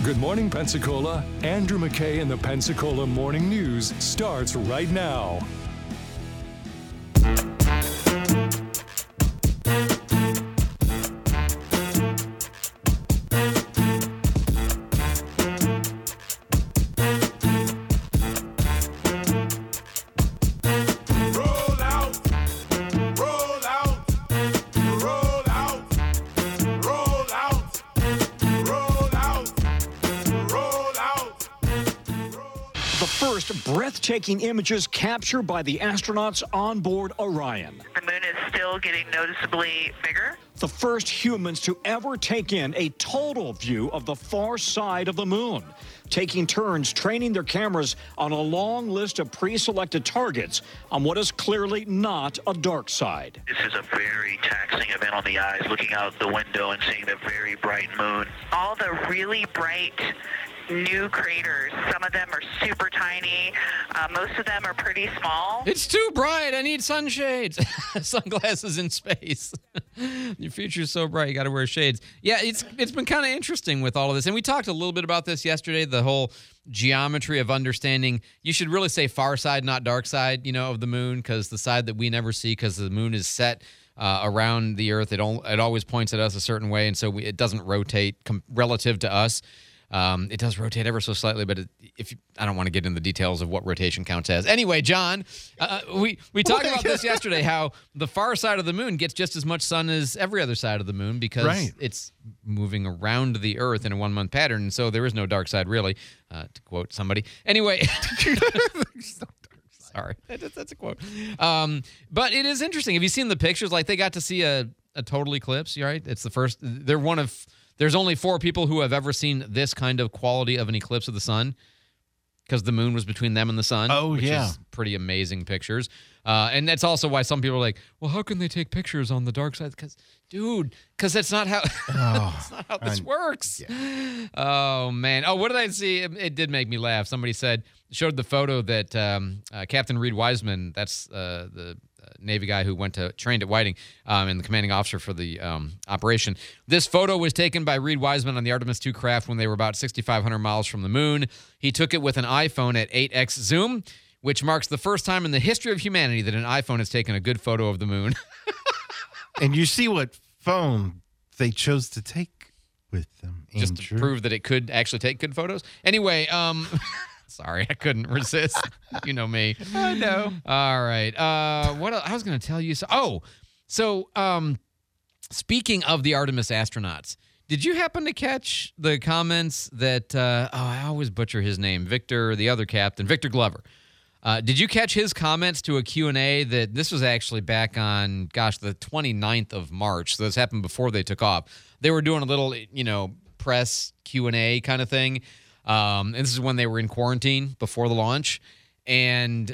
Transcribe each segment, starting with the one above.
Good Morning Pensacola. Andrew McKay and the Pensacola Morning News starts right now. Breathtaking images captured by the astronauts on board Orion. The moon is still getting noticeably bigger. The first humans to ever take in a total view of the far side of the moon, taking turns training their cameras on a long list of pre-selected targets on what is clearly not a dark side. This is a very taxing event on the eyes, looking out the window and seeing the very bright moon. All the really bright new craters. Some of them are super tiny. Most of them are pretty small. It's too bright. I need sunshades. Sunglasses in space. Your future's so bright, you got to wear shades. Yeah, it's been kind of interesting with all of this. And we talked a little bit about this yesterday, the whole geometry of understanding. You should really say far side, not dark side, of the moon, because the side that we never see, because the moon is set around the Earth, it always points at us a certain way, and so it doesn't rotate relative to us. It does rotate ever so slightly, but I don't want to get into the details of what rotation counts as. Anyway, John, we talked about this yesterday, how the far side of the moon gets just as much sun as every other side of the moon because it's moving around the Earth in a one-month pattern, and so there is no dark side, really, to quote somebody. Anyway. Sorry, that's a quote. But it is interesting. Have you seen the pictures? Like, they got to see a total eclipse, right? It's the first. They're one of. There's only 4 people who have ever seen this kind of quality of an eclipse of the sun, because the moon was between them and the sun. Oh, which is pretty amazing pictures. And that's also why some people are like, well, how can they take pictures on the dark side? Because that's not how that's not how this works. Yeah. Oh, man. Oh, what did I see? It did make me laugh. Somebody showed the photo that Captain Reed Wiseman, that's the Navy guy who trained at Whiting, and the commanding officer for the operation. This photo was taken by Reed Wiseman on the Artemis II craft when they were about 6,500 miles from the moon. He took it with an iPhone at 8x zoom, which marks the first time in the history of humanity that an iPhone has taken a good photo of the moon. And you see what phone they chose to take with them, Andrew. Just to prove that it could actually take good photos. Anyway, sorry, I couldn't resist. You know me. I know. All right. What else? I was going to tell you. So speaking of the Artemis astronauts, did you happen to catch the comments that, I always butcher his name, Victor, the other captain, Victor Glover. Did you catch his comments to a Q&A that this was actually back on, the 29th of March. So this happened before they took off. They were doing a little, press Q&A kind of thing. And this is when they were in quarantine before the launch. And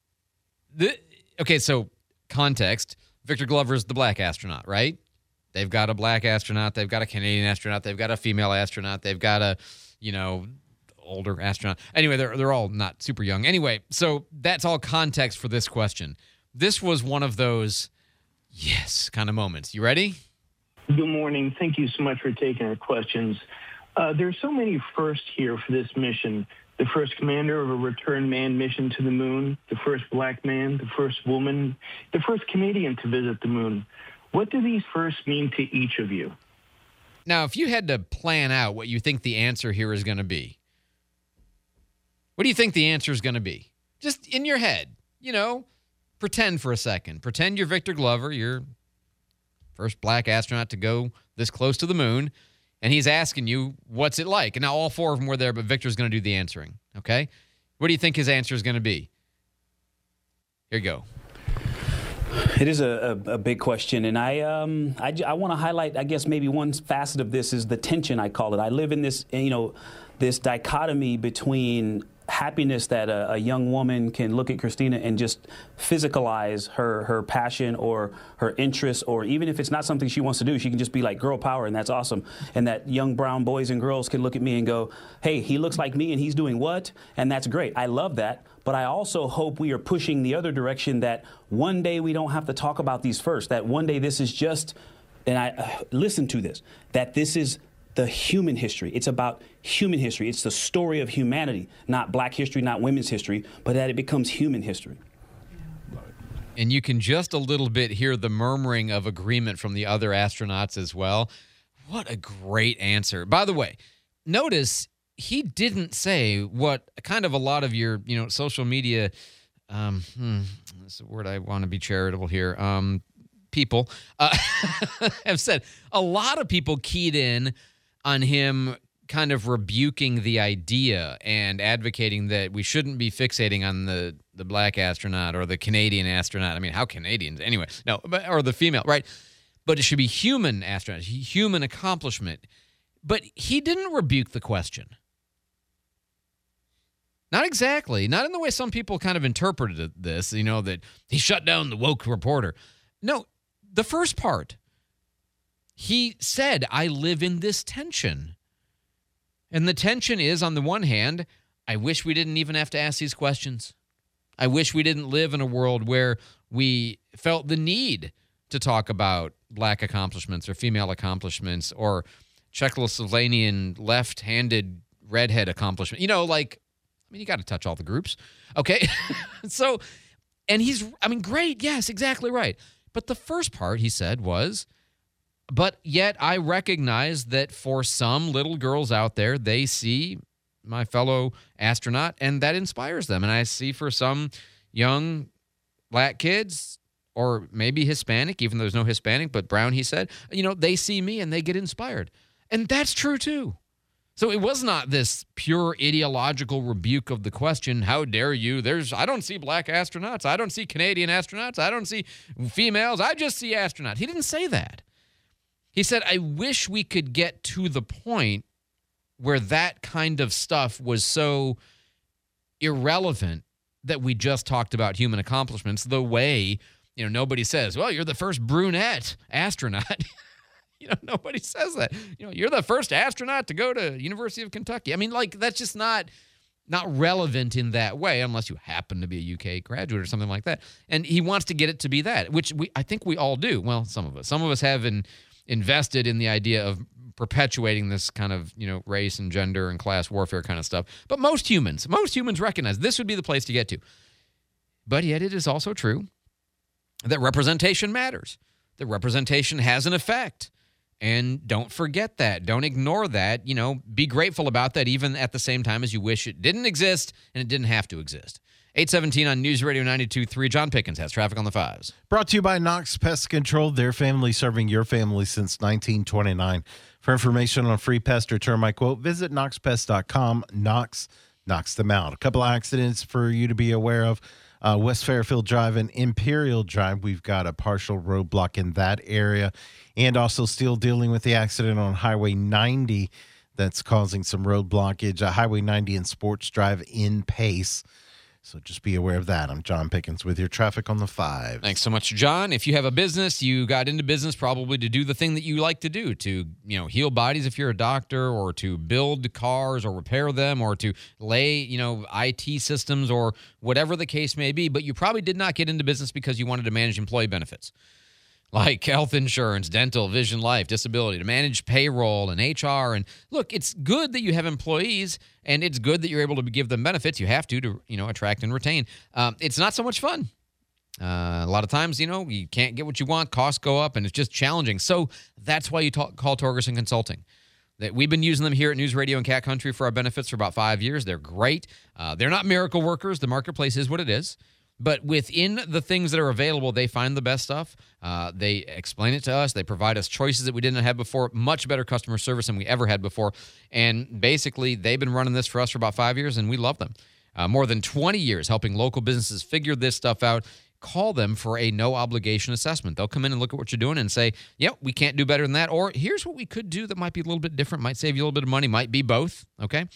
so context, Victor Glover is the black astronaut, right? They've got a black astronaut. They've got a Canadian astronaut. They've got a female astronaut. They've got a, older astronaut. Anyway, they're all not super young. Anyway, so that's all context for this question. This was one of those yes kind of moments. You ready? Good morning. Thank you so much for taking our questions. There's so many firsts here for this mission. The first commander of a return manned mission to the moon, the first black man, the first woman, the first Canadian to visit the moon. What do these firsts mean to each of you? Now, if you had to plan out what you think the answer here is going to be, what do you think the answer is going to be? Just in your head, pretend for a second. Pretend you're Victor Glover, you're first black astronaut to go this close to the moon, and he's asking you, what's it like? And now all 4 of them were there, but Victor's going to do the answering, okay? What do you think his answer is going to be? Here you go. It is a big question, and I want to highlight, I guess, maybe one facet of this is the tension, I call it. I live in this, this dichotomy between happiness that a young woman can look at Christina and just physicalize her passion or her interest, or even if it's not something she wants to do, she can just be like girl power, and that's awesome. And that young brown boys and girls can look at me and go, hey, he looks like me and he's doing what? And that's great. I love that. But I also hope we are pushing the other direction, that one day we don't have to talk about these first, that one day this is just, and I listen to this, that this is the human history. It's about human history. It's the story of humanity, not black history, not women's history, but that it becomes human history. And you can just a little bit hear the murmuring of agreement from the other astronauts as well. What a great answer. By the way, notice he didn't say what kind of a lot of your, social media, that's a word I want to be charitable here, people have said. A lot of people keyed in on him kind of rebuking the idea and advocating that we shouldn't be fixating on the black astronaut or the Canadian astronaut. I mean, how Canadians? Anyway, no, or the female, right? But it should be human astronaut, human accomplishment. But he didn't rebuke the question. Not exactly. Not in the way some people kind of interpreted this, that he shut down the woke reporter. No, the first part, he said, I live in this tension. And the tension is, on the one hand, I wish we didn't even have to ask these questions. I wish we didn't live in a world where we felt the need to talk about black accomplishments or female accomplishments or Czechoslovakian left-handed redhead accomplishment. You got to touch all the groups. Okay? So, and great. Yes, exactly right. But the first part, he said, was, but yet I recognize that for some little girls out there, they see my fellow astronaut and that inspires them. And I see for some young black kids or maybe Hispanic, even though there's no Hispanic, but brown, he said, they see me and they get inspired. And that's true too. So it was not this pure ideological rebuke of the question, how dare you? I don't see black astronauts. I don't see Canadian astronauts. I don't see females. I just see astronauts. He didn't say that. He said, I wish we could get to the point where that kind of stuff was so irrelevant that we just talked about human accomplishments the way, nobody says, well, you're the first brunette astronaut. Nobody says that. You're the first astronaut to go to University of Kentucky. I mean, that's just not relevant in that way unless you happen to be a UK graduate or something like that. And he wants to get it to be that, which I think we all do. Well, some of us. Some of us have invested in the idea of perpetuating this kind of, race and gender and class warfare kind of stuff. But most humans recognize this would be the place to get to. But yet it is also true that representation matters. That representation has an effect. And don't forget that. Don't ignore that. Be grateful about that even at the same time as you wish it didn't exist and it didn't have to exist. 817 on News Radio 92.3. John Pickens has traffic on the fives. Brought to you by Knox Pest Control, their family serving your family since 1929. For information on free pest or termite quote, visit knoxpest.com. Knox knocks them out. A couple of accidents for you to be aware of. West Fairfield Drive and Imperial Drive, we've got a partial roadblock in that area. And also still dealing with the accident on Highway 90 that's causing some road blockage. Highway 90 and Sports Drive in Pace. So just be aware of that. I'm John Pickens with your traffic on the 5. Thanks so much, John. If you have a business, you got into business probably to do the thing that you like to do, to heal bodies if you're a doctor, or to build cars or repair them, or to lay IT systems or whatever the case may be. But you probably did not get into business because you wanted to manage employee benefits, like health insurance, dental, vision, life, disability, to manage payroll and HR. And look, it's good that you have employees, and it's good that you're able to give them benefits. You have to attract and retain. It's not so much fun. A lot of times, you can't get what you want. Costs go up, and it's just challenging. So that's why you call Torgerson Consulting. That we've been using them here at News Radio and Cat Country for our benefits for about 5 years. They're great. They're not miracle workers. The marketplace is what it is. But within the things that are available, they find the best stuff. They explain it to us. They provide us choices that we didn't have before, much better customer service than we ever had before. And basically, they've been running this for us for about 5 years, and we love them. More than 20 years helping local businesses figure this stuff out. Call them for a no-obligation assessment. They'll come in and look at what you're doing and say, yep, we can't do better than that. Or here's what we could do that might be a little bit different, might save you a little bit of money, might be both, okay?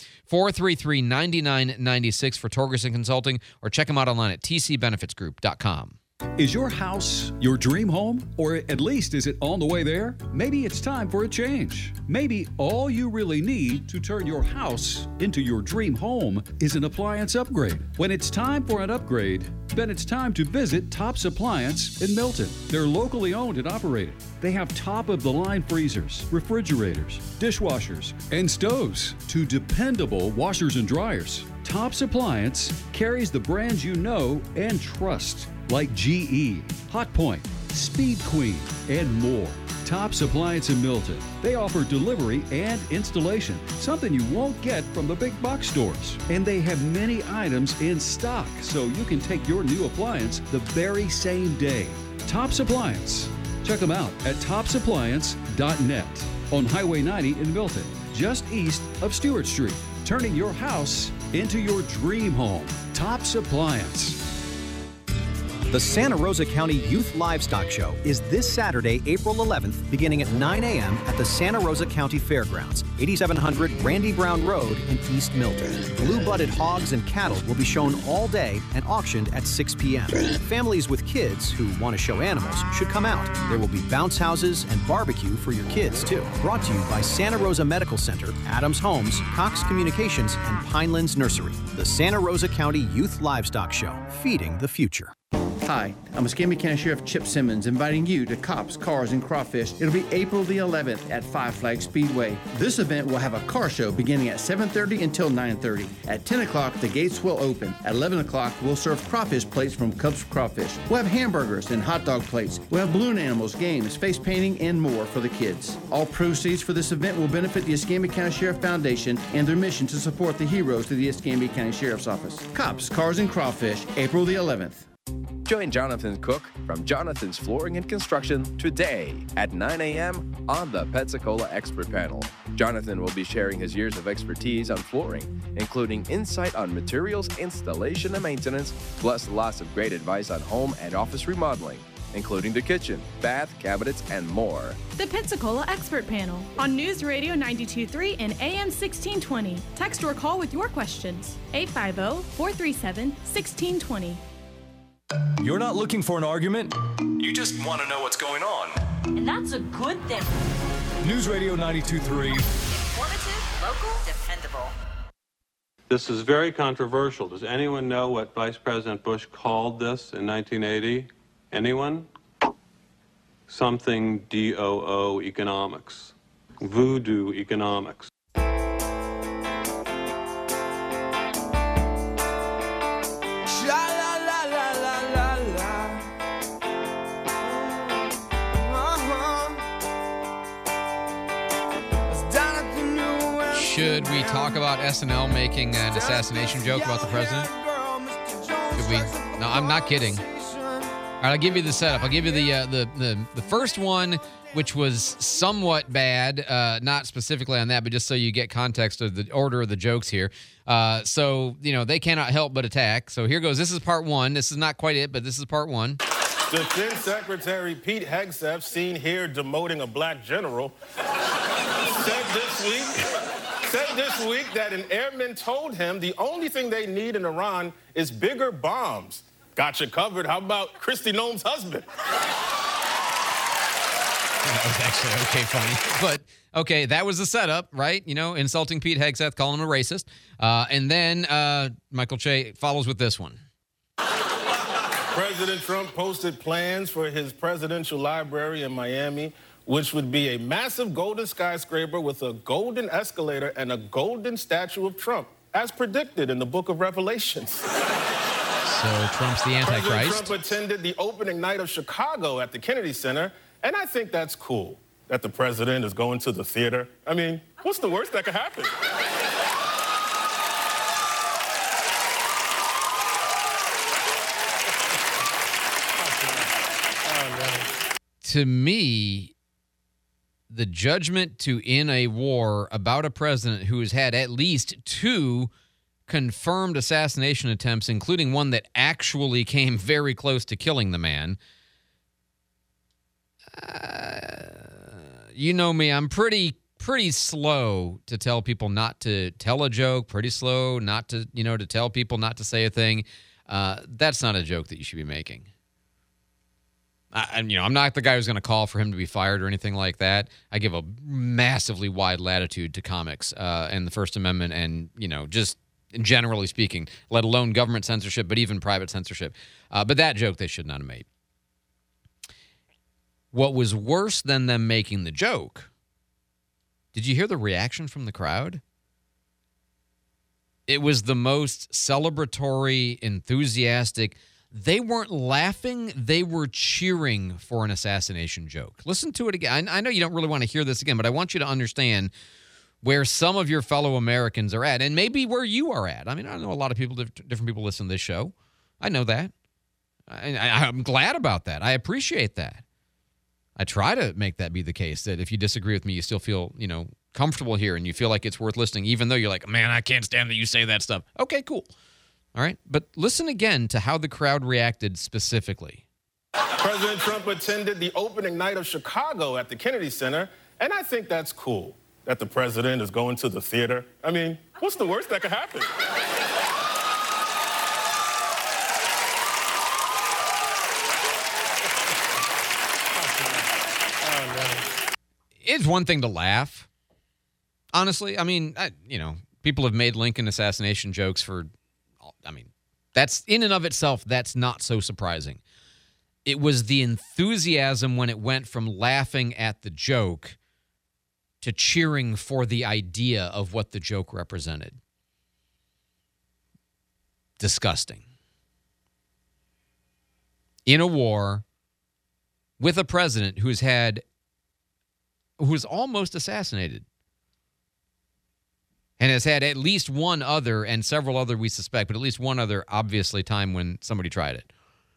433-9996 for Torgerson Consulting, or check them out online at tcbenefitsgroup.com. Is your house your dream home? Or at least is it on the way there? Maybe it's time for a change. Maybe all you really need to turn your house into your dream home is an appliance upgrade. When it's time for an upgrade, then it's time to visit Tops Appliance in Milton. They're locally owned and operated. They have top-of-the-line freezers, refrigerators, dishwashers, and stoves to dependable washers and dryers. Tops Appliance carries the brands you know and trust, like GE, Hotpoint, Speed Queen, and more. Tops Appliance in Milton. They offer delivery and installation, something you won't get from the big box stores. And they have many items in stock, so you can take your new appliance the very same day. Tops Appliance. Check them out at topsappliance.net on Highway 90 in Milton, just east of Stewart Street. Turning your house into your dream home. Tops Appliance. The Santa Rosa County Youth Livestock Show is this Saturday, April 11th, beginning at 9 a.m. at the Santa Rosa County Fairgrounds, 8700 Randy Brown Road in East Milton. Blue-blooded hogs and cattle will be shown all day and auctioned at 6 p.m. Families with kids who want to show animals should come out. There will be bounce houses and barbecue for your kids, too. Brought to you by Santa Rosa Medical Center, Adams Homes, Cox Communications, and Pinelands Nursery. The Santa Rosa County Youth Livestock Show, feeding the future. Hi, I'm Escambia County Sheriff Chip Simmons, inviting you to Cops, Cars, and Crawfish. It'll be April the 11th at Five Flag Speedway. This event will have a car show beginning at 7:30 until 9:30. At 10 o'clock, the gates will open. At 11 o'clock, we'll serve crawfish plates from Cubs Crawfish. We'll have hamburgers and hot dog plates. We'll have balloon animals, games, face painting, and more for the kids. All proceeds for this event will benefit the Escambia County Sheriff Foundation and their mission to support the heroes of the Escambia County Sheriff's Office. Cops, Cars, and Crawfish, April the 11th. Join Jonathan Cook from Jonathan's Flooring and Construction today at 9 a.m. on the Pensacola Expert Panel. Jonathan will be sharing his years of expertise on flooring, including insight on materials, installation, and maintenance, plus lots of great advice on home and office remodeling, including the kitchen, bath, cabinets, and more. The Pensacola Expert Panel on News Radio 92.3 and AM 1620. Text or call with your questions. 850-437-1620. You're not looking for an argument. You just want to know what's going on. And that's a good thing. News Radio 92.3. Informative, local, dependable. This is very controversial. Does anyone know what Vice President Bush called this in 1980? Anyone? Something DOO economics. Voodoo economics. Should we talk about SNL making an assassination joke about the president? Should we? No, I'm not kidding. All right, I'll give you the setup. I'll give you the first one, which was somewhat bad, not specifically on that, but just so you get context of the order of the jokes here. So, they cannot help but attack. So here goes. This is part one. This is not quite it, but this is part one. Defense Secretary Pete Hegseth, seen here demoting a black general, said this week that an airman told him the only thing they need in Iran is bigger bombs. Got you covered. How about Kristi Noem's husband? That was actually okay funny. But, okay, that was the setup, right? Insulting Pete Hegseth, calling him a racist. And then Michael Che follows with this one. President Trump posted plans for his presidential library in Miami, which would be a massive golden skyscraper with a golden escalator and a golden statue of Trump, as predicted in the book of Revelations. So Trump's the Antichrist. President Trump attended the opening night of Chicago at the Kennedy Center, and I think that's cool that the president is going to the theater. I mean, what's the worst that could happen? To me, the judgment to end a war about a president who has had at least 2 confirmed assassination attempts, including one that actually came very close to killing the man. You know me, I'm pretty slow to tell people not to tell a joke, pretty slow not to, to tell people not to say a thing. That's not a joke that you should be making. I'm not the guy who's going to call for him to be fired or anything like that. I give a massively wide latitude to comics and the First Amendment and, just generally speaking, let alone government censorship, but even private censorship. But that joke they should not have made. What was worse than them making the joke, did you hear the reaction from the crowd? It was the most celebratory, enthusiastic. They weren't laughing. They were cheering for an assassination joke. Listen to it again. I know you don't really want to hear this again, but I want you to understand where some of your fellow Americans are at and maybe where you are at. I mean, I know a lot of people, different people listen to this show. I know that. I'm glad about that. I appreciate that. I try to make that be the case, that if you disagree with me, you still feel, comfortable here and you feel like it's worth listening, even though you're like, man, I can't stand that you say that stuff. Okay, cool. All right. But listen again to how the crowd reacted specifically. President Trump attended the opening night of Chicago at the Kennedy Center, and I think that's cool that the president is going to the theater. I mean, what's the worst that could happen? It's one thing to laugh. Honestly, I mean, people have made Lincoln assassination jokes that's in and of itself, that's not so surprising. It was the enthusiasm when it went from laughing at the joke to cheering for the idea of what the joke represented. Disgusting. In a war with a president who was almost assassinated and has had at least one other, and several other we suspect, but at least one other, obviously, time when somebody tried it.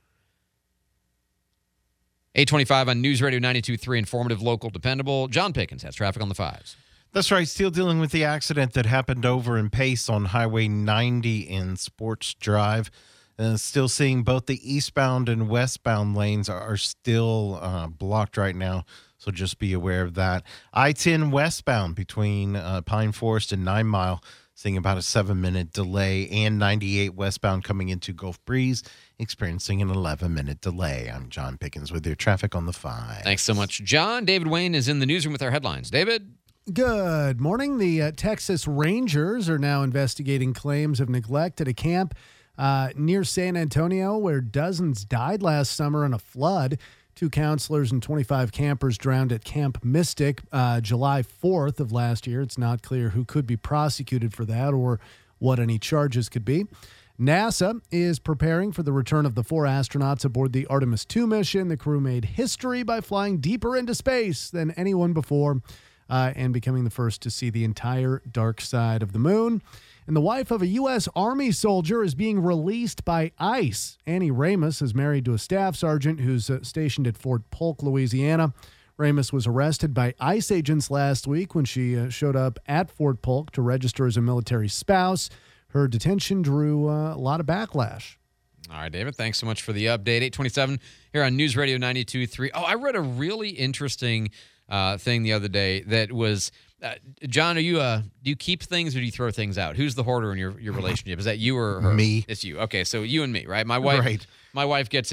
825 on News Radio 92.3, informative, local, dependable. John Pickens has traffic on the 5s. That's right. Still dealing with the accident that happened over in Pace on Highway 90 in Sports Drive. Still seeing both the eastbound and westbound lanes are still blocked right now. So just be aware of that. I-10 westbound between Pine Forest and 9 Mile, seeing about a 7-minute delay, and 98 westbound coming into Gulf Breeze, experiencing an 11-minute delay. I'm John Pickens with your traffic on the 5. Thanks so much, John. David Wayne is in the newsroom with our headlines. David? Good morning. The Texas Rangers are now investigating claims of neglect at a camp near San Antonio where dozens died last summer in a flood. 2 counselors and 25 campers drowned at Camp Mystic July 4th of last year. It's not clear who could be prosecuted for that or what any charges could be. NASA is preparing for the return of the 4 astronauts aboard the Artemis II mission. The crew made history by flying deeper into space than anyone before and becoming the first to see the entire dark side of the moon. And the wife of a U.S. Army soldier is being released by ICE. Annie Ramos is married to a staff sergeant who's stationed at Fort Polk, Louisiana. Ramos was arrested by ICE agents last week when she showed up at Fort Polk to register as a military spouse. Her detention drew a lot of backlash. All right, David, thanks so much for the update. 827 here on News Radio 92.3. Oh, I read a really interesting thing the other day that was... John, do you keep things or do you throw things out? Who's the hoarder in your relationship? Is that you or her? Me. It's you. Okay, so you and me, right? My wife gets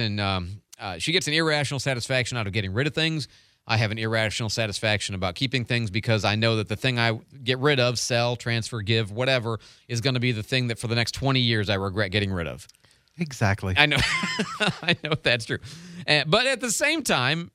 she gets an irrational satisfaction out of getting rid of things. I have an irrational satisfaction about keeping things because I know that the thing I get rid of, sell, transfer, give, whatever, is going to be the thing that for the next 20 years I regret getting rid of. Exactly. I know. I know that's true. But at the same time,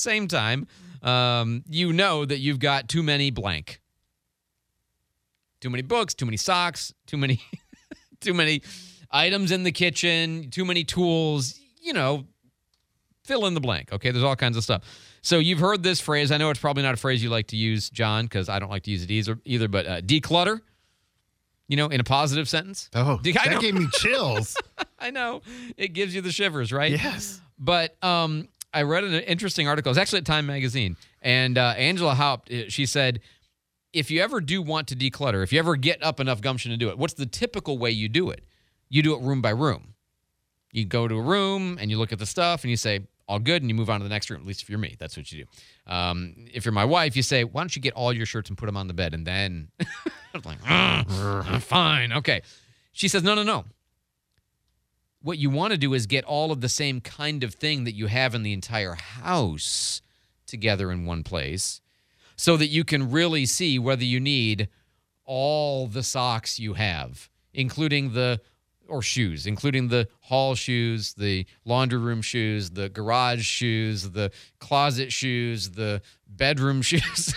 you know that you've got too many blank. Too many books, too many socks, too many items in the kitchen, too many tools, fill in the blank. Okay, there's all kinds of stuff. So you've heard this phrase. I know it's probably not a phrase you like to use, John, because I don't like to use it either, but declutter, in a positive sentence. Oh, that gave me chills. I know. It gives you the shivers, right? Yes. But I read an interesting article. It's actually at Time Magazine. And Angela Haupt, she said, if you ever do want to declutter, if you ever get up enough gumption to do it, what's the typical way you do it? You do it room by room. You go to a room and you look at the stuff and you say, all good, and you move on to the next room. At least if you're me, that's what you do. If you're my wife, you say, why don't you get all your shirts and put them on the bed? And then I'm like, fine. Okay. She says, no. what you want to do is get all of the same kind of thing that you have in the entire house together in one place so that you can really see whether you need all the socks you have, including shoes, including the hall shoes, the laundry room shoes, the garage shoes, the closet shoes, the bedroom shoes.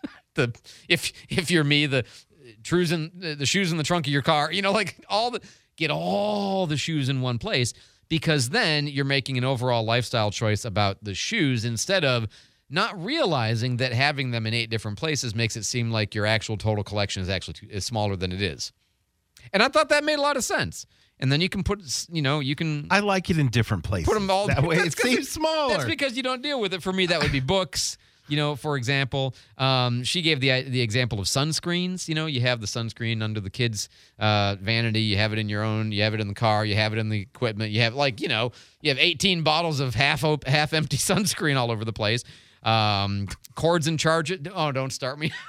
If you're me, the shoes in the trunk of your car, get all the shoes in one place, because then you're making an overall lifestyle choice about the shoes instead of not realizing that having them in 8 different places makes it seem like your actual total collection is smaller than it is. And I thought that made a lot of sense. And then you can put, I like it in different places. Put them all that way. It seems smaller. That's because you don't deal with it. For me, that would be books. For example, she gave the example of sunscreens. You have the sunscreen under the kids' vanity. You have it in your own. You have it in the car. You have it in the equipment. You have you have 18 bottles of half empty sunscreen all over the place. Cords and charger. Oh, don't start me.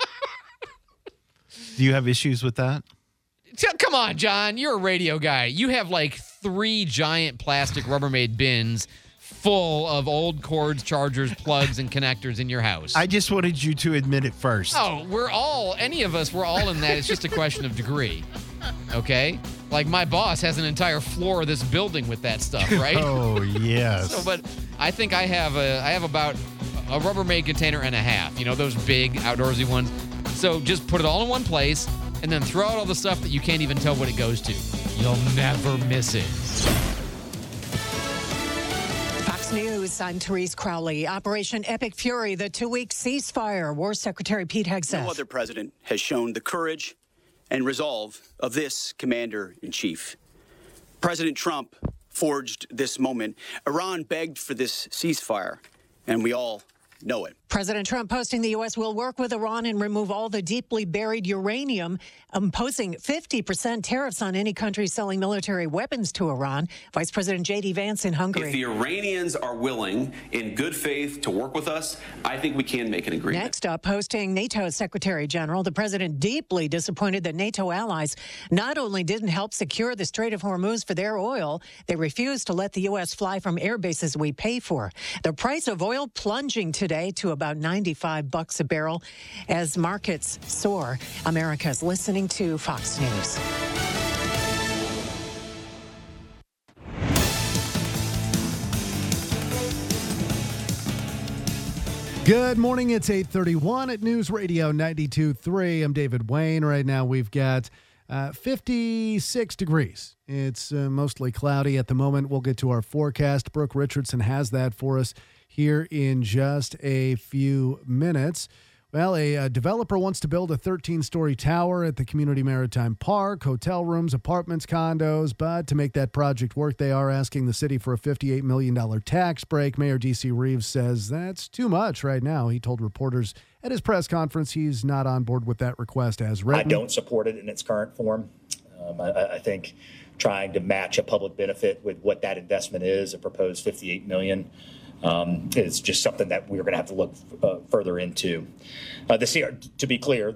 Do you have issues with that? Come on, John. You're a radio guy. You have 3 giant plastic Rubbermaid bins full of old cords, chargers, plugs, and connectors in your house. I just wanted you to admit it first. Oh, we're all in that. It's just a question of degree. Okay? My boss has an entire floor of this building with that stuff, right? Oh, yes. But I think I have about a Rubbermaid container and a half. Those big outdoorsy ones. So just put it all in one place and then throw out all the stuff that you can't even tell what it goes to. You'll never miss it. Fox News, I'm Therese Crowley. Operation Epic Fury, the 2-week ceasefire. War Secretary Pete Hegseth. No other president has shown the courage and resolve of this commander-in-chief. President Trump forged this moment. Iran begged for this ceasefire, and we all know it. President Trump posting the U.S. will work with Iran and remove all the deeply buried uranium, imposing 50% tariffs on any country selling military weapons to Iran. Vice President J.D. Vance in Hungary. If the Iranians are willing, in good faith, to work with us, I think we can make an agreement. Next up, hosting NATO's Secretary General, the president deeply disappointed that NATO allies not only didn't help secure the Strait of Hormuz for their oil, they refused to let the U.S. fly from air bases we pay for. The price of oil plunging today to about $95 a barrel as markets soar. America's listening to Fox News. Good morning. It's 8:31 at News Radio 92.3. I'm David Wayne. Right now we've got 56 degrees. It's mostly cloudy at the moment. We'll get to our forecast. Brooke Richardson has that for us here in just a few minutes. Well, a developer wants to build a 13-story tower at the Community Maritime Park, hotel rooms, apartments, condos. But to make that project work, they are asking the city for a $58 million tax break. Mayor D.C. Reeves says that's too much right now. He told reporters at his press conference he's not on board with that request as written. I don't support it in its current form. I think trying to match a public benefit with what that investment is, a proposed $58 million, is just something that we're going to have to look further into. To be clear,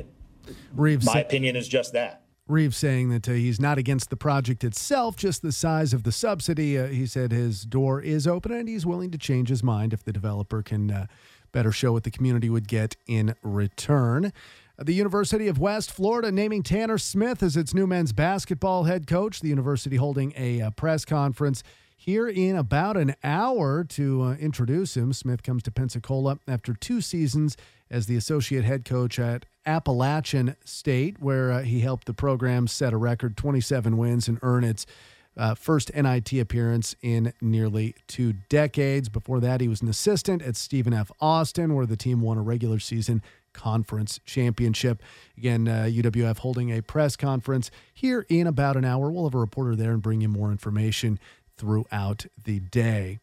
my opinion is just that. Reeves saying that he's not against the project itself, just the size of the subsidy. He said his door is open and he's willing to change his mind if the developer can better show what the community would get in return. The University of West Florida naming Tanner Smith as its new men's basketball head coach. The university holding a press conference here in about an hour to introduce him. Smith comes to Pensacola after 2 seasons as the associate head coach at Appalachian State, where he helped the program set a record 27 wins and earn its first NIT appearance in nearly 2 decades. Before that, he was an assistant at Stephen F. Austin, where the team won a regular season conference championship. Again, UWF holding a press conference here in about an hour. We'll have a reporter there and bring you more information throughout the day.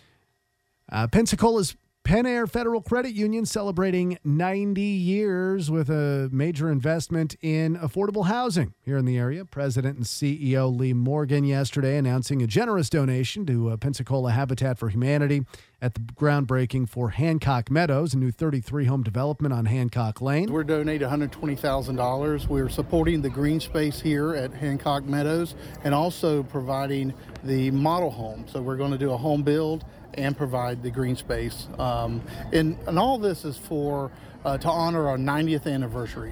Pensacola's Penn Air Federal Credit Union celebrating 90 years with a major investment in affordable housing here in the area. President and CEO Lee Morgan yesterday announcing a generous donation to Pensacola Habitat for Humanity at the groundbreaking for Hancock Meadows, a new 33-home development on Hancock Lane. We're donating $120,000. We're supporting the green space here at Hancock Meadows and also providing the model home. So we're going to do a home build and provide the green space. And all this is for to honor our 90th anniversary.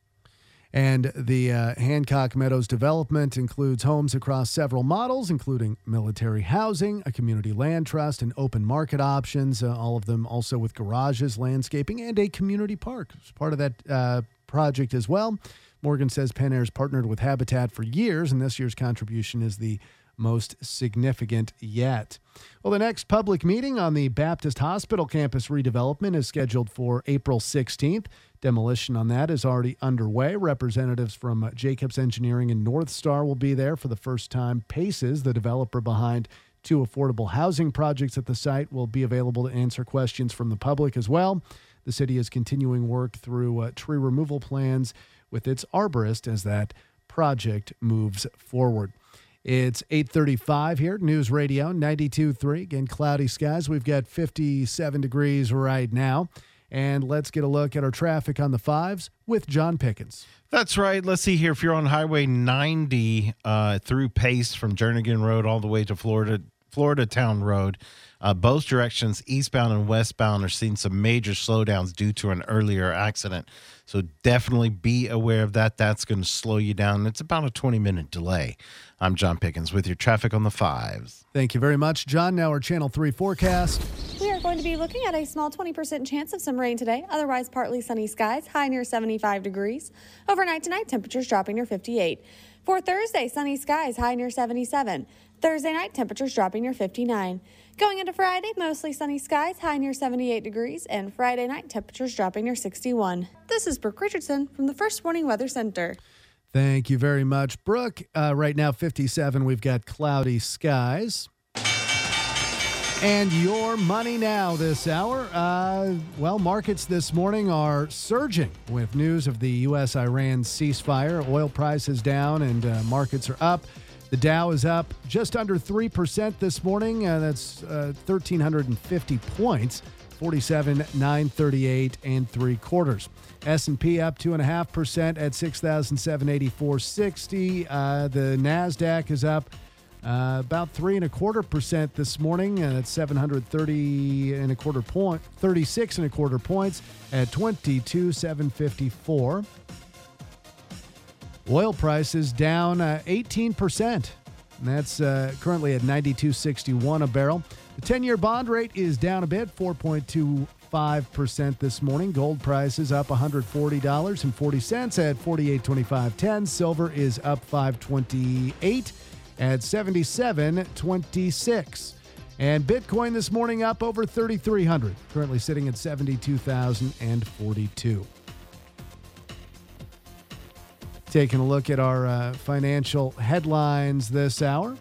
And the Hancock Meadows development includes homes across several models, including military housing, a community land trust, and open market options, all of them also with garages, landscaping, and a community park as part of that project as well. Morgan says Penn Air's partnered with Habitat for years, and this year's contribution is the most significant yet. Well, the next public meeting on the Baptist Hospital campus redevelopment is scheduled for April 16th. Demolition on that is already underway. Representatives from Jacobs Engineering and North Star will be there for the first time. Paces, the developer behind 2 affordable housing projects at the site, will be available to answer questions from the public as well. The city is continuing work through tree removal plans with its arborist as that project moves forward. It's 8:35 here, News Radio 92.3. Again, cloudy skies. We've got 57 degrees right now. And let's get a look at our traffic on the 5s with John Pickens. That's right. Let's see here. If you're on Highway 90 through Pace from Jernigan Road all the way to Florida Town Road, both directions, eastbound and westbound, are seeing some major slowdowns due to an earlier accident. So definitely be aware of that. That's going to slow you down. It's about a 20-minute delay. I'm John Pickens with your traffic on the 5s. Thank you very much, John. Now our Channel 3 forecast. We are going to be looking at a small 20% chance of some rain today. Otherwise, partly sunny skies, high near 75 degrees. Overnight tonight, temperatures dropping near 58. For Thursday, sunny skies, high near 77. Thursday night, temperatures dropping near 59. Going into Friday, mostly sunny skies, high near 78 degrees, and Friday night, temperatures dropping near 61. This is Brooke Richardson from the First Warning Weather Center. Thank you very much, Brooke. Right now, 57, we've got cloudy skies. And your money now this hour. Markets this morning are surging with news of the U.S.-Iran ceasefire. Oil prices down and markets are up. The Dow is up just under 3% this morning. That's 1,350 points, 47,938 3/4. S&P up 2.5% at 6,784.60. The NASDAQ is up about 3.25% this morning. That's 36.25 points at 22,754. Oil prices down 18%. And that's currently at 92.61 a barrel. The 10-year bond rate is down a bit, 4.25% this morning. Gold prices up $140.40 at $48.25.10. Silver is up $5.28 at $77.26. And Bitcoin this morning up over 3,300, currently sitting at 72,042. Taking a look at our financial headlines this hour.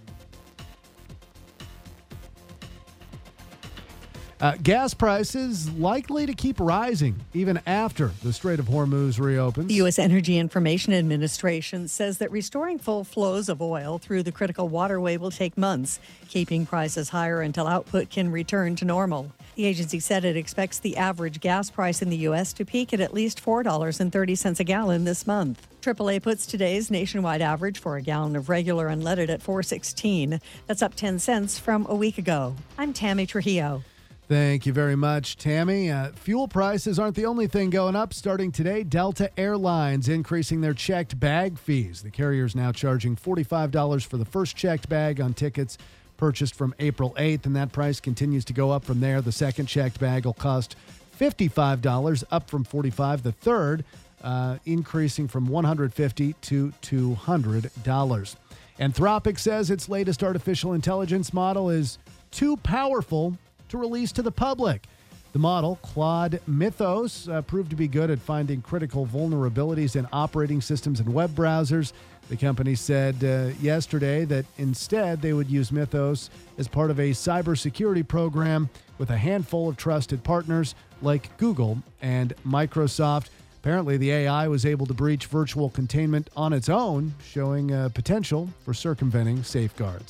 Gas prices likely to keep rising even after the Strait of Hormuz reopens. The U.S. Energy Information Administration says that restoring full flows of oil through the critical waterway will take months, keeping prices higher until output can return to normal. The agency said it expects the average gas price in the U.S. to peak at least $4.30 a gallon this month. AAA puts today's nationwide average for a gallon of regular unleaded at $4.16. That's up 10 cents from a week ago. I'm Tammy Trujillo. Thank you very much, Tammy. Fuel prices aren't the only thing going up. Starting today, Delta Airlines increasing their checked bag fees. The carrier is now charging $45 for the first checked bag on tickets purchased from April 8th, and that price continues to go up from there. The second checked bag will cost $55, up from $45. The third increasing from $150 to $200. Anthropic says its latest artificial intelligence model is too powerful to release to the public. The model, Claude Mythos, proved to be good at finding critical vulnerabilities in operating systems and web browsers. The company said yesterday that instead they would use Mythos as part of a cybersecurity program with a handful of trusted partners like Google and Microsoft. Apparently, the AI was able to breach virtual containment on its own, showing potential for circumventing safeguards.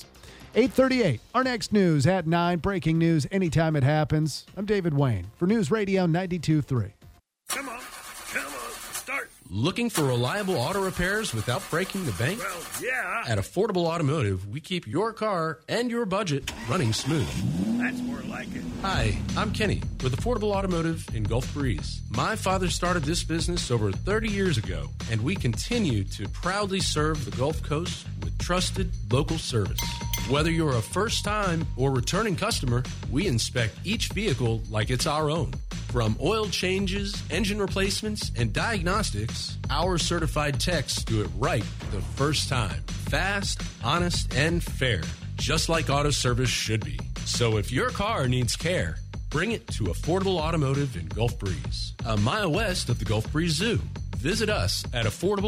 8:38. Our next news at 9. Breaking news anytime it happens. I'm David Wayne for News Radio 92.3. Come on, start. Looking for reliable auto repairs without breaking the bank? Well, yeah. At Affordable Automotive, we keep your car and your budget running smooth. That's more like it. Hi, I'm Kenny with Affordable Automotive in Gulf Breeze. My father started this business over 30 years ago, and we continue to proudly serve the Gulf Coast with trusted local service. Whether you're a first-time or returning customer, we inspect each vehicle like it's our own. From oil changes, engine replacements, and diagnostics, our certified techs do it right the first time. Fast, honest, and fair, just like auto service should be. So if your car needs care, bring it to Affordable Automotive in Gulf Breeze, a mile west of the Gulf Breeze Zoo. Visit us at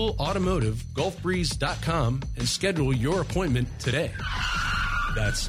AffordableAutomotiveGulfBreeze.com and schedule your appointment today. That's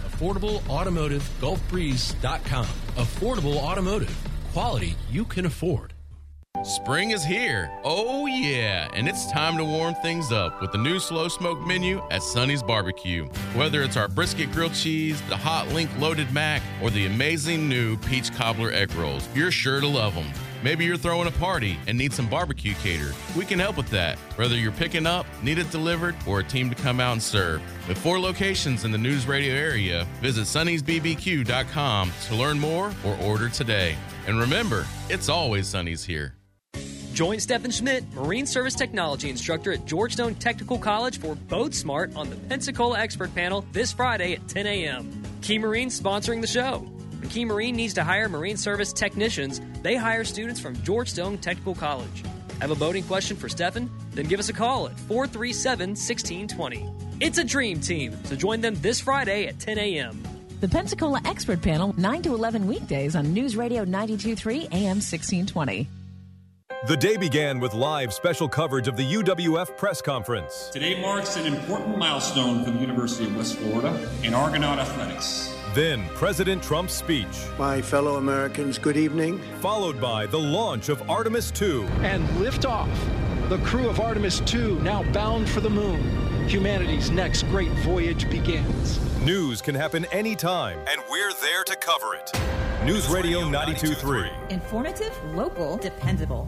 AffordableAutomotiveGulfBreeze.com. Affordable Automotive. Quality you can afford. Spring is here. Oh, yeah. And it's time to warm things up with the new slow smoke menu at Sonny's Barbecue. Whether it's our brisket grilled cheese, the hot link loaded mac, or the amazing new peach cobbler egg rolls, you're sure to love them. Maybe you're throwing a party and need some barbecue cater. We can help with that. Whether you're picking up, need it delivered, or a team to come out and serve. With 4 locations in the News Radio area, visit Sonny'sBBQ.com to learn more or order today. And remember, it's always Sonny's here. Join Stephen Schmidt, Marine Service Technology Instructor at Georgetown Technical College for Boat Smart on the Pensacola Expert Panel this Friday at 10 a.m. Key Marine sponsoring the show. When Key Marine needs to hire Marine Service technicians, they hire students from Georgetown Technical College. Have a boating question for Stephen? Then give us a call at 437-1620. It's a dream team, so join them this Friday at 10 a.m. The Pensacola Expert Panel, 9 to 11 weekdays on News Radio 92.3 AM 1620. The day began with live special coverage of the UWF press conference. Today marks an important milestone for the University of West Florida in Argonaut athletics. Then President Trump's speech. My fellow Americans, good evening. Followed by the launch of Artemis II. And liftoff. The crew of Artemis II now bound for the moon. Humanity's next great voyage begins. News can happen anytime, and we're there to cover it. News Radio 92.3. Informative, local, dependable.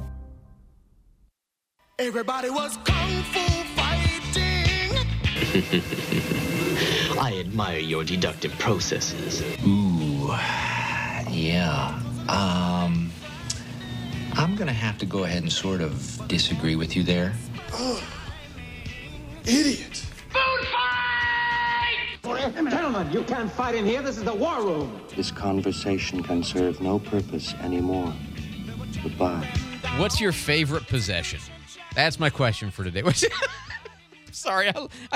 Everybody was kung fu fighting. I admire your deductive processes. Ooh, yeah. I'm gonna have to go ahead and sort of disagree with you there. Oh, idiot. Food fight! Gentlemen, you can't fight in here. This is the war room. This conversation can serve no purpose anymore. Goodbye. What's your favorite possession? That's my question for today. Sorry,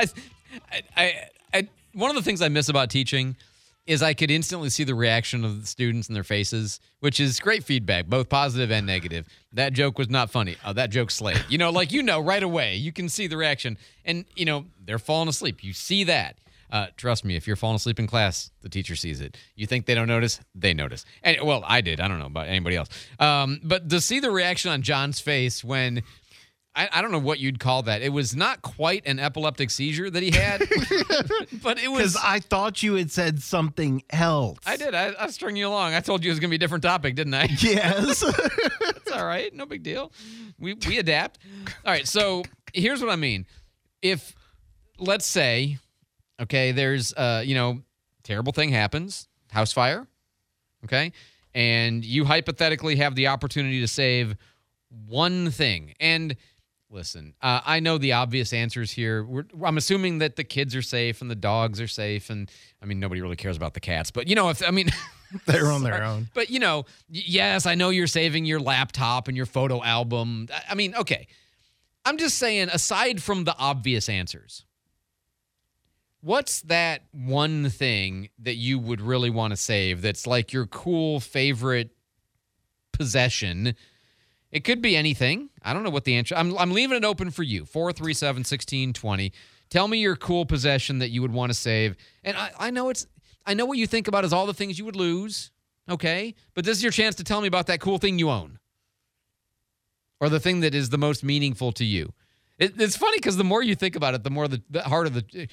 one of the things I miss about teaching is I could instantly see the reaction of the students and their faces, which is great feedback, both positive and negative. That joke was not funny. Oh, that joke slayed. Right away. You can see the reaction. And, they're falling asleep. You see that. Trust me, if you're falling asleep in class, the teacher sees it. You think they don't notice? They notice. And, well, I did. I don't know about anybody else. But to see the reaction on John's face when... I don't know what you'd call that. It was not quite an epileptic seizure that he had, but it was... Because I thought you had said something else. I did. I strung you along. I told you it was going to be a different topic, didn't I? Yes. That's all right. No big deal. We adapt. All right, so here's what I mean. If, let's say, okay, there's, terrible thing happens, house fire, okay, and you hypothetically have the opportunity to save one thing, and... Listen, I know the obvious answers here. I'm assuming that the kids are safe and the dogs are safe, and I mean nobody really cares about the cats. But they're on their own. But yes, I know you're saving your laptop and your photo album. I mean, okay. I'm just saying, aside from the obvious answers, what's that one thing that you would really want to save? That's like your cool favorite possession. It could be anything. I don't know what the answer. I'm leaving it open for you. 437-1620. Tell me your cool possession that you would want to save. And I know what you think about is all the things you would lose. Okay, but this is your chance to tell me about that cool thing you own, or the thing that is the most meaningful to you. It's funny because the more you think about it, the more the harder the.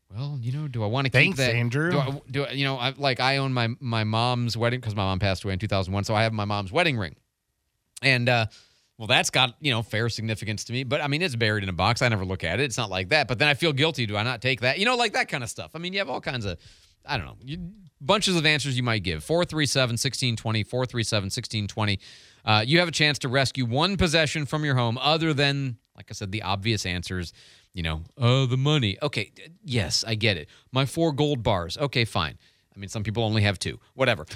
Well, do I want to keep that? Thanks, Andrew. I own my mom's wedding because my mom passed away in 2001, so I have my mom's wedding ring. And, that's got, fair significance to me. But, I mean, it's buried in a box. I never look at it. It's not like that. But then I feel guilty. Do I not take that? Like that kind of stuff. I mean, you have all kinds of, I don't know, bunches of answers you might give. 437-1620, 437-1620. You have a chance to rescue one possession from your home other than, like I said, the obvious answers. The money. Okay, yes, I get it. My 4 gold bars. Okay, fine. I mean, some people only have 2. Whatever.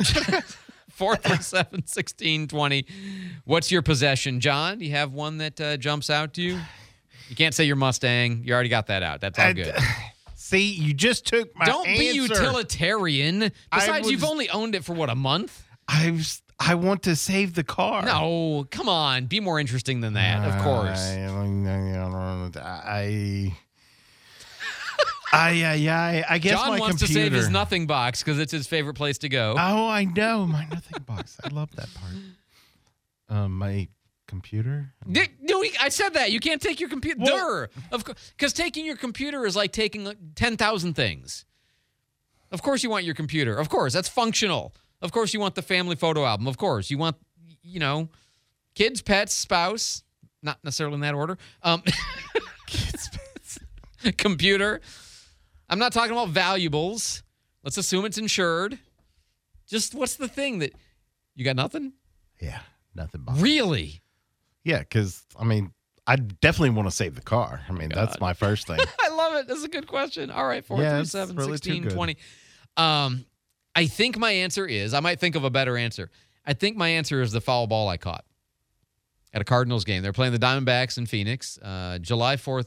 437-1620. What's your possession? John, do you have one that jumps out to you? You can't say your Mustang. You already got that out. That's all good. See, you just took my Don't be answer. utilitarian. Besides, you've only owned it for, a month? I want to save the car. No, come on. Be more interesting than that, of course. I guess John my wants computer. to save his nothing box because it's his favorite place to go. Oh, I know. My nothing box. I love that part. My computer? No, I said that. You can't take your computer. Of course, because taking your computer is like taking 10,000 things. Of course you want your computer. Of course. That's functional. Of course you want the family photo album. Of course. You want, kids, pets, spouse. Not necessarily in that order. Kids, pets. Computer. I'm not talking about valuables. Let's assume it's insured. Just what's the thing that you got nothing? Yeah, nothing. Really? Yeah, because, I definitely want to save the car. That's my first thing. I love it. That's a good question. All right, 437-1620. I think my answer is, I might think of a better answer. I think my answer is the foul ball I caught at a Cardinals game. They're playing the Diamondbacks in Phoenix, July 4th,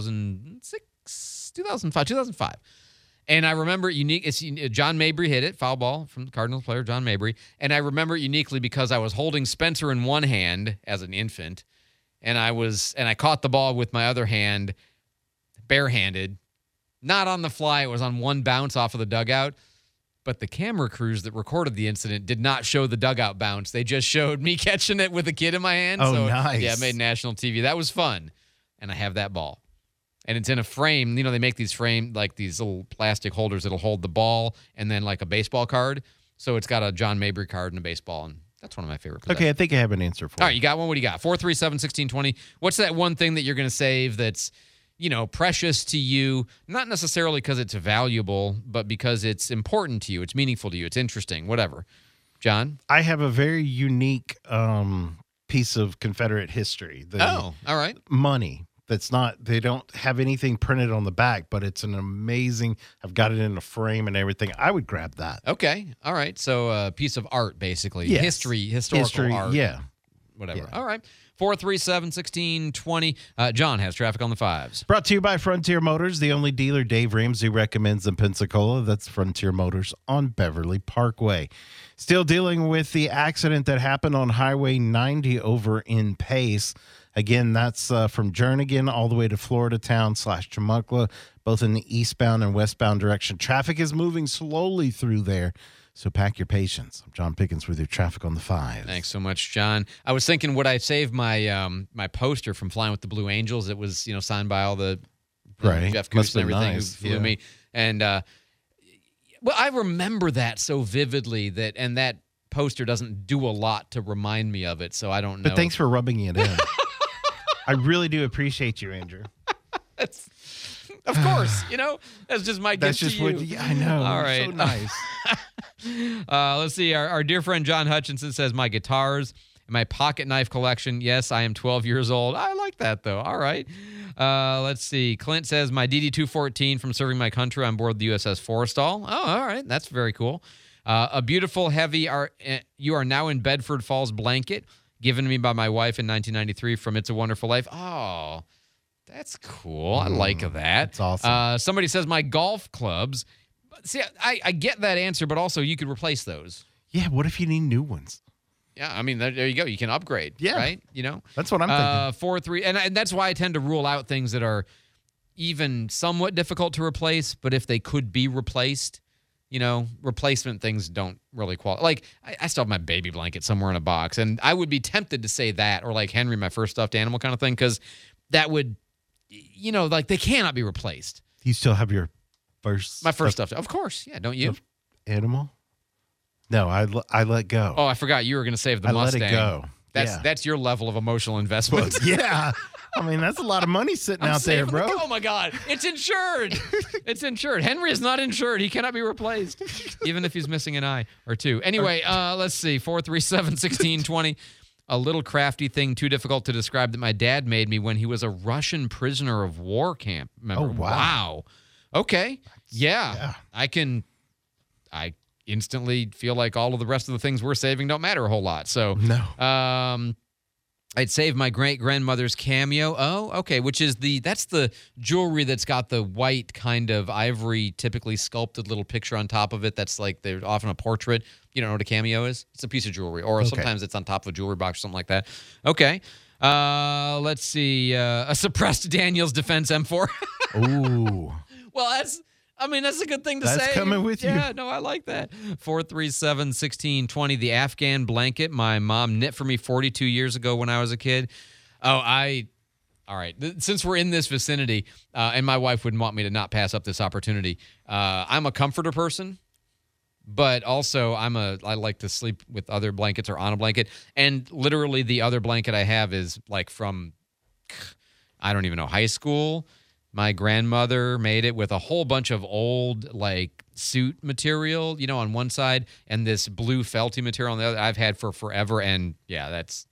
2005. And I remember it John Mabry hit it, foul ball from the Cardinals player, John Mabry. And I remember it uniquely because I was holding Spencer in one hand as an infant, and I caught the ball with my other hand, barehanded. Not on the fly, it was on one bounce off of the dugout. But the camera crews that recorded the incident did not show the dugout bounce. They just showed me catching it with a kid in my hand. Oh, nice. Yeah, it made national TV. That was fun. And I have that ball. And it's in a frame. They make these these little plastic holders that'll hold the ball and then like a baseball card. So it's got a John Mabry card and a baseball. And that's one of my favorite possessions. Okay, I think I have an answer for you. All right, you got one? What do you got? 437-1620. What's that one thing that you're going to save that's precious to you, not necessarily because it's valuable, but because it's important to you, it's meaningful to you, it's interesting, whatever. John? I have a very unique piece of Confederate history. All right. Money. They don't have anything printed on the back, but it's an amazing, I've got it in a frame and everything. I would grab that. Okay. All right. So a piece of art, basically. Yes. Historical art. Yeah. Whatever. Yeah. All right. 437-1620. John has traffic on the 5s. Brought to you by Frontier Motors, the only dealer Dave Ramsey recommends in Pensacola. That's Frontier Motors on Beverly Parkway. Still dealing with the accident that happened on Highway 90 over in Pace. Again, that's from Jernigan all the way to Florida Town / Chumuckla, both in the eastbound and westbound direction. Traffic is moving slowly through there. So pack your patience. I'm John Pickens with your traffic on the 5. Thanks so much, John. I was thinking, would I save my my poster from Flying with the Blue Angels? It was signed by all the Jeff Goose and everything who flew me. And I remember that so vividly that poster doesn't do a lot to remind me of it. So I don't know. But thanks for rubbing it in. I really do appreciate you, Andrew. Of course, that's just my gift to you. That's just what I know. All right. So nice. Let's see. Our dear friend John Hutchinson says, my guitars and my pocket knife collection. Yes, I am 12 years old. I like that, though. All right. Let's see. Clint says, my DD-214 from serving my country on board the USS Forrestal. Oh, all right. That's very cool. A beautiful, heavy, you are now in Bedford Falls blanket given to me by my wife in 1993 from It's a Wonderful Life. Oh, that's cool. I like that. That's awesome. Somebody says my golf clubs. See, I get that answer, but also you could replace those. Yeah, what if you need new ones? Yeah, I mean, there you go. You can upgrade, right? That's what I'm thinking. 4-3, and that's why I tend to rule out things that are even somewhat difficult to replace, but if they could be replaced, replacement things don't really qualify. Like, I still have my baby blanket somewhere in a box, and I would be tempted to say that, or like Henry, my first stuffed animal kind of thing, because that would, they cannot be replaced. You still have your first My first stuffed, of course. Yeah, don't you? animal? No, I let go. Oh, I forgot you were going to save the I Mustang. let it go. That's your level of emotional investment. Yeah. I mean, that's a lot of money sitting out there, bro. Oh, my God. It's insured. It's insured. Henry is not insured. He cannot be replaced, even if he's missing an eye or two. Anyway, let's see. 437-1620. A little crafty thing, too difficult to describe, that my dad made me when he was a Russian prisoner of war camp member. Oh, wow. Okay. Yeah. I instantly feel like all of the rest of the things we're saving don't matter a whole lot. So, no. I'd save my great-grandmother's cameo. Oh, okay, that's the jewelry that's got the white kind of ivory, typically sculpted little picture on top of it. That's like, they're often a portrait. You don't know what a cameo is? It's a piece of jewelry. Or sometimes it's on top of a jewelry box or something like that. Okay. Let's see. A suppressed Daniels Defense M4. Ooh. Well, that's a good thing to say. That's coming with you. Yeah, no, I like that. 437-1620, the Afghan blanket my mom knit for me 42 years ago when I was a kid. All right. Since we're in this vicinity, and my wife wouldn't want me to not pass up this opportunity, I'm a comforter person, but also I like to sleep with other blankets or on a blanket. And literally the other blanket I have is like from, I don't even know, high school. My grandmother made it with a whole bunch of old, like, suit material, on one side, and this blue felty material on the other. I've had for forever, and, yeah, that's,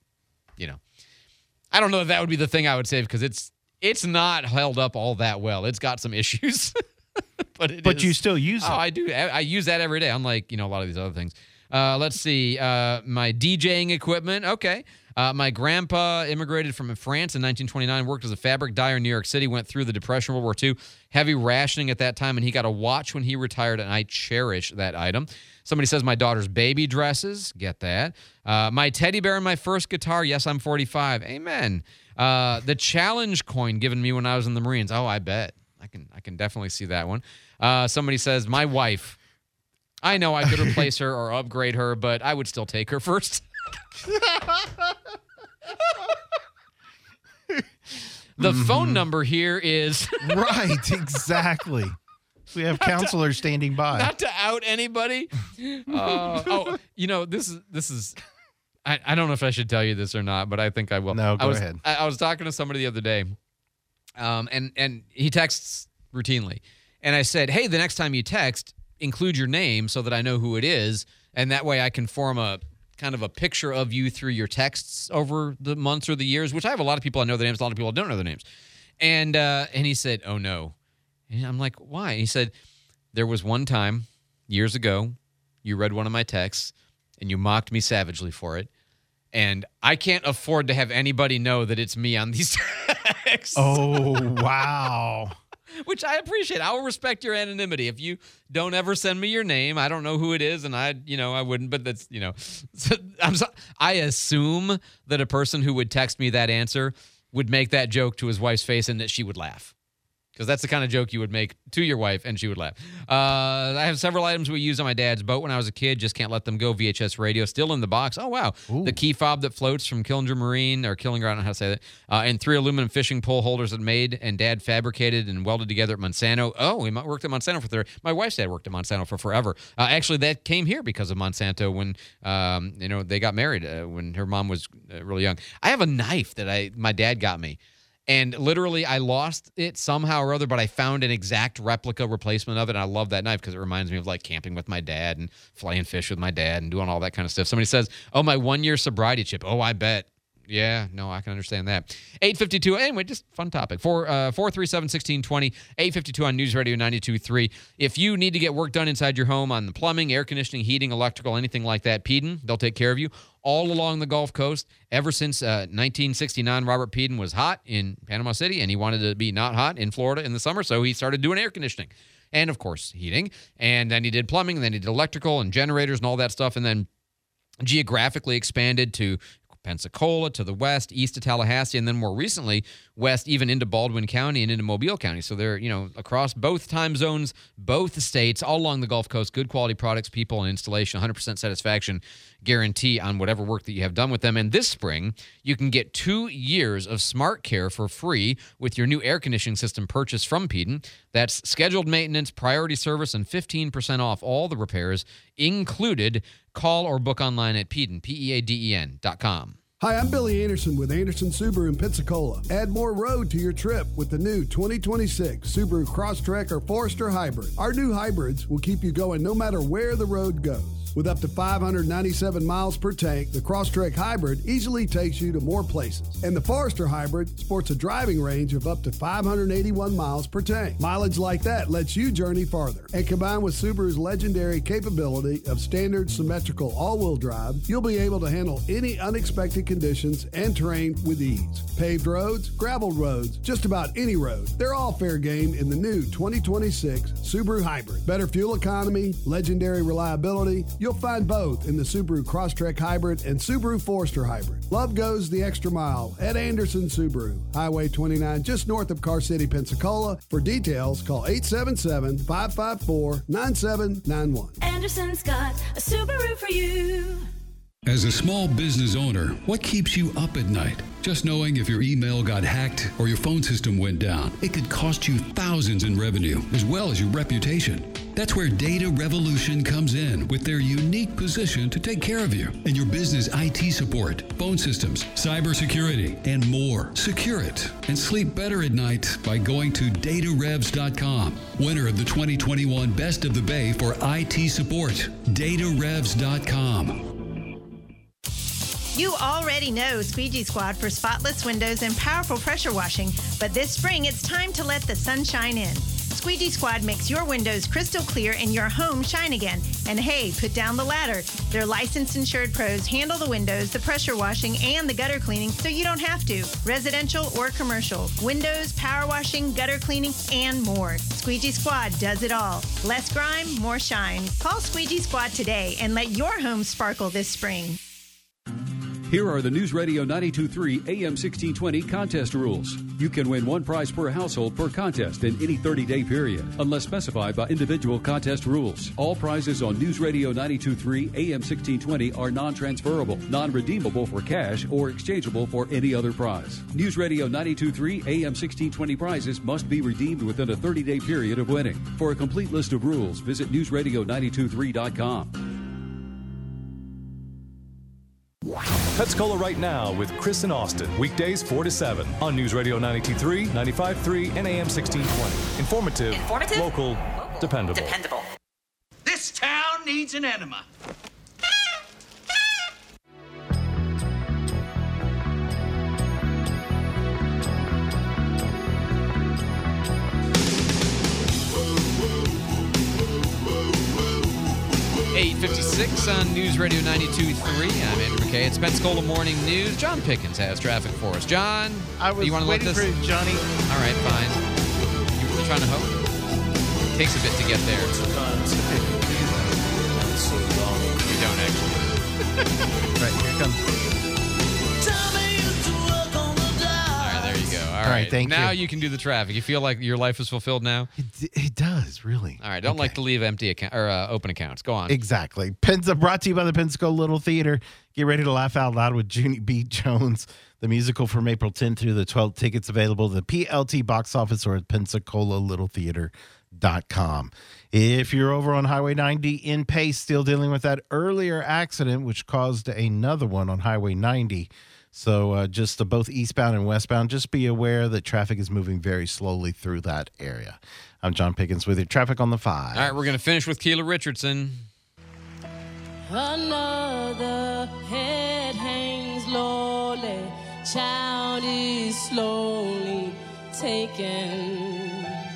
I don't know if that would be the thing I would save, because it's not held up all that well. It's got some issues, but you still use it. Oh, I do. I use that every day, unlike, a lot of these other things. Let's see. My DJing equipment. Okay. My grandpa immigrated from France in 1929, worked as a fabric dyer in New York City, went through the Depression, World War II, heavy rationing at that time, and he got a watch when he retired, and I cherish that item. Somebody says my daughter's baby dresses. Get that. My teddy bear and my first guitar. Yes, I'm 45. Amen. The challenge coin given me when I was in the Marines. Oh, I bet. I can definitely see that one. Somebody says my wife. I know I could replace her or upgrade her, but I would still take her first. The phone number here is right, exactly. We have counselors standing by. Not to out anybody. This is. I don't know if I should tell you this or not, but I think I will. No, go ahead. I was talking to somebody the other day, and he texts routinely, and I said, "Hey, the next time you text, include your name so that I know who it is, and that way I can form a kind of a picture of you through your texts over the months or the years," which I have a lot of people I know their names, a lot of people I don't know their names. And he said, "Oh, no." And I'm like, "Why?" And he said, "There was one time years ago, you read one of my texts and you mocked me savagely for it. And I can't afford to have anybody know that it's me on these texts." Oh, wow. Which I appreciate. I will respect your anonymity. If you don't ever send me your name, I don't know who it is, and I wouldn't, but that's, I assume that a person who would text me that answer would make that joke to his wife's face and that she would laugh. Because that's the kind of joke you would make to your wife, and she would laugh. I have several items we used on my dad's boat when I was a kid. Just can't let them go. VHS radio, still in the box. Oh, wow. Ooh. The key fob that floats from Killinger Marine, or Killinger, I don't know how to say that. And 3 aluminum fishing pole holders that made and Dad fabricated and welded together at Monsanto. Oh, he worked at Monsanto for 30. My wife's dad worked at Monsanto for forever. Actually, that came here because of Monsanto when, they got married when her mom was really young. I have a knife that my dad got me. And literally, I lost it somehow or other, but I found an exact replica replacement of it. And I love that knife because it reminds me of like camping with my dad and flying fish with my dad and doing all that kind of stuff. Somebody says, "Oh, my 1-year sobriety chip." Oh, I bet. Yeah, no, I can understand that. 852. Anyway, just fun topic. 437-1620, 852 on News Radio 92.3. If you need to get work done inside your home on the plumbing, air conditioning, heating, electrical, anything like that, Peden, they'll take care of you. All along the Gulf Coast, ever since 1969, Robert Peden was hot in Panama City, and he wanted to be not hot in Florida in the summer, so he started doing air conditioning. And, of course, heating. And then he did plumbing, and then he did electrical and generators and all that stuff, and then geographically expanded to Pensacola to the west, east of Tallahassee, and then more recently, west even into Baldwin County and into Mobile County. So they're, across both time zones, both states, all along the Gulf Coast, good quality products, people, and installation, 100% satisfaction guarantee on whatever work that you have done with them. And this spring, you can get 2 years of Smart Care for free with your new air conditioning system purchase from Peden. That's scheduled maintenance, priority service, and 15% off all the repairs included. Call or book online at Peden, PEADEN.com. Hi, I'm Billy Anderson with Anderson Subaru in Pensacola. Add more road to your trip with the new 2026 Subaru Crosstrek or Forester Hybrid. Our new hybrids will keep you going no matter where the road goes. With up to 597 miles per tank, the Crosstrek Hybrid easily takes you to more places. And the Forester Hybrid sports a driving range of up to 581 miles per tank. Mileage like that lets you journey farther. And combined with Subaru's legendary capability of standard symmetrical all-wheel drive, you'll be able to handle any unexpected conditions and terrain with ease. Paved roads, graveled roads, just about any road. They're all fair game in the new 2026 Subaru Hybrid. Better fuel economy, legendary reliability. You'll find both in the Subaru Crosstrek Hybrid and Subaru Forester Hybrid. Love goes the extra mile at Anderson Subaru, Highway 29, just north of Car City, Pensacola. For details, call 877-554-9791. Anderson's got a Subaru for you. As a small business owner, what keeps you up at night? Just knowing if your email got hacked or your phone system went down, it could cost you thousands in revenue as well as your reputation. That's where Data Revolution comes in with their unique position to take care of you and your business IT support, phone systems, cybersecurity, and more. Secure it and sleep better at night by going to datarevs.com. Winner of the 2021 Best of the Bay for IT support, datarevs.com. You already know Squeegee Squad for spotless windows and powerful pressure washing, but this spring it's time to let the sunshine in. Squeegee Squad makes your windows crystal clear and your home shine again. And hey, put down the ladder. Their licensed insured pros handle the windows, the pressure washing, and the gutter cleaning so you don't have to. Residential or commercial. Windows, power washing, gutter cleaning, and more. Squeegee Squad does it all. Less grime, more shine. Call Squeegee Squad today and let your home sparkle this spring. Here are the News Radio 92.3 AM 1620 contest rules. You can win one prize per household per contest in any 30-day period, unless specified by individual contest rules. All prizes on News Radio 92.3 AM 1620 are non-transferable, non-redeemable for cash, or exchangeable for any other prize. News Radio 92.3 AM 1620 prizes must be redeemed within a 30-day period of winning. For a complete list of rules, visit newsradio923.com. Pensacola Right Now with Chris and Austin. Weekdays 4 to 7 on News Radio 92.3, 95.3, and AM 1620. Informative, local, dependable. This town needs an enema. 8:56 on News Radio 92.3. I'm Andrew McKay. It's Pensacola Morning News. John Pickens has traffic for us. John, you want to waiting for Johnny. All right, fine. You're trying to hope. Takes a bit to get there. You don't actually. Right, here comes. All right, there you go. All right, thank you. Now you can do the traffic. You feel like your life is fulfilled now? It does, really. All right, don't like to leave empty account or open accounts. Go on. Exactly. Brought to you by the Pensacola Little Theater. Get ready to laugh out loud with Junie B. Jones, the musical from April 10th through the 12th. Tickets available at the PLT box office or at PensacolaLittleTheater.com. If you're over on Highway 90 in Pace, still dealing with that earlier accident, which caused another one on Highway 90. So just both eastbound and westbound, just be aware that traffic is moving very slowly through that area. I'm John Pickens with your traffic on the 5. All right, we're going to finish with Keela Richardson. Another head hangs lowly, child is slowly taken,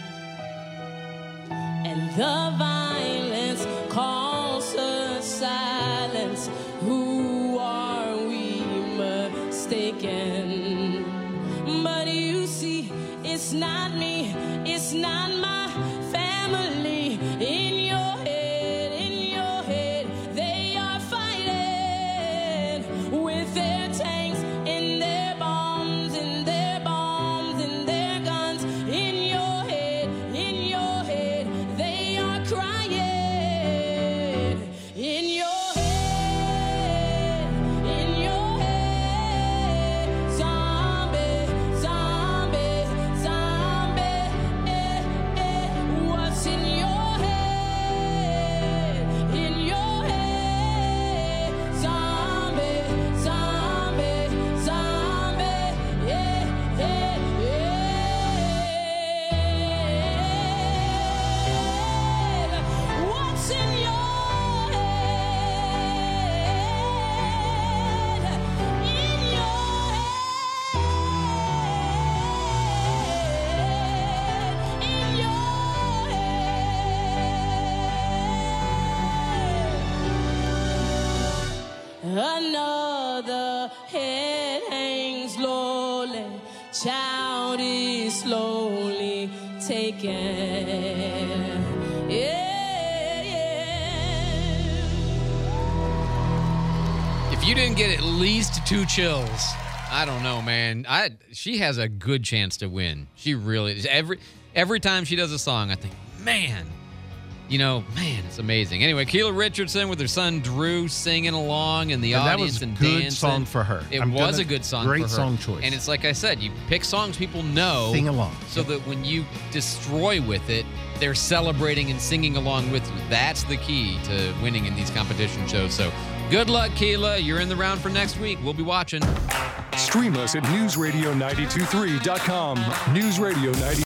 and the violence calls us silence. Who are we mistaken? But you see, it's not me, it's not my family. In your head, they are fighting with their tanks. weekend. Yeah, yeah. If you didn't get at least 2 chills, I don't know, man. She has a good chance to win. She really is. Every time she does a song, I think, man, it's amazing. Anyway, Keela Richardson with her son Drew singing along in the audience and dancing. That was a good song for her. It was a good song for her. Great song choice. And it's like I said, you pick songs people know. Sing along. So that when you destroy with it, they're celebrating and singing along with you. That's the key to winning in these competition shows. So good luck, Keela. You're in the round for next week. We'll be watching. Stream us at newsradio923.com. News Radio 90.